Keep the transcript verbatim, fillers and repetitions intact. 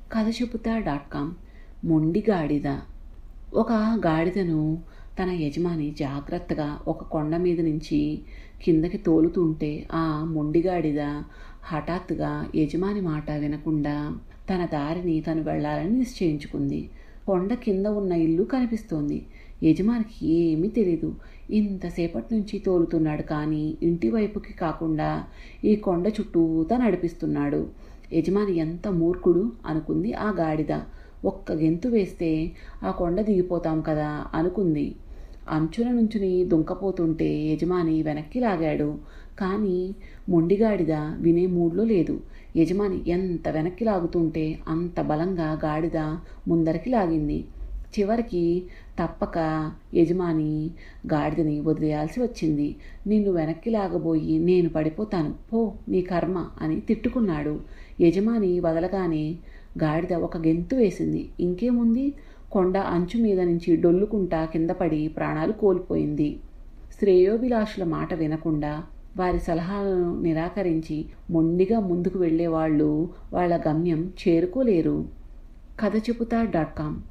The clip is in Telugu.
కథ చెబుతా డాట్ కామ్. మొండి గాడిద. ఒక గాడిదను తన యజమాని జాగ్రత్తగా ఒక కొండ మీద నుంచి కిందకి తోలుతుంటే ఆ మొండి గాడిద హఠాత్తుగా యజమాని మాట వినకుండా తన దారిని తను వెళ్ళాలని నిశ్చయించుకుంది. కొండ కింద ఉన్న ఇల్లు కనిపిస్తోంది. యజమానికి ఏమీ తెలీదు. ఇంతసేపటి నుంచి తోలుతున్నాడు కానీ ఇంటి వైపుకి కాకుండా ఈ కొండ చుట్టూతా నడిపిస్తున్నాడు. యజమాని ఎంత మూర్ఖుడు అనుకుంది ఆ గాడిద. ఒక్క గెంతు వేస్తే ఆ కొండ దిగిపోతాం కదా అనుకుంది. అంచుల నుంచుని దుంకపోతుంటే యజమాని వెనక్కి లాగాడు. కానీ మొండిగాడిద వినే మూడ్లో లేదు. యజమాని ఎంత వెనక్కి లాగుతుంటే అంత బలంగా గాడిద ముందరికి లాగింది. చివరికి తప్పక యజమాని గాడిదని వదిలేయాల్సి వచ్చింది. నిన్ను వెనక్కి లాగబోయి నేను పడిపోతాను, పో నీ కర్మ అని తిట్టుకున్నాడు. యజమాని వదలగానే గాడిద ఒక గెంతు వేసింది. ఇంకేముంది, కొండ అంచు మీద నుంచి డొల్లుకుంటా కింద పడి ప్రాణాలు కోల్పోయింది. శ్రేయోభిలాషుల మాట వినకుండా వారి సలహాలను నిరాకరించి మొండిగా ముందుకు వెళ్ళేవాళ్ళు వాళ్ళ గమ్యం చేరుకోలేరు. కథ చెబుతా డాట్ కామ్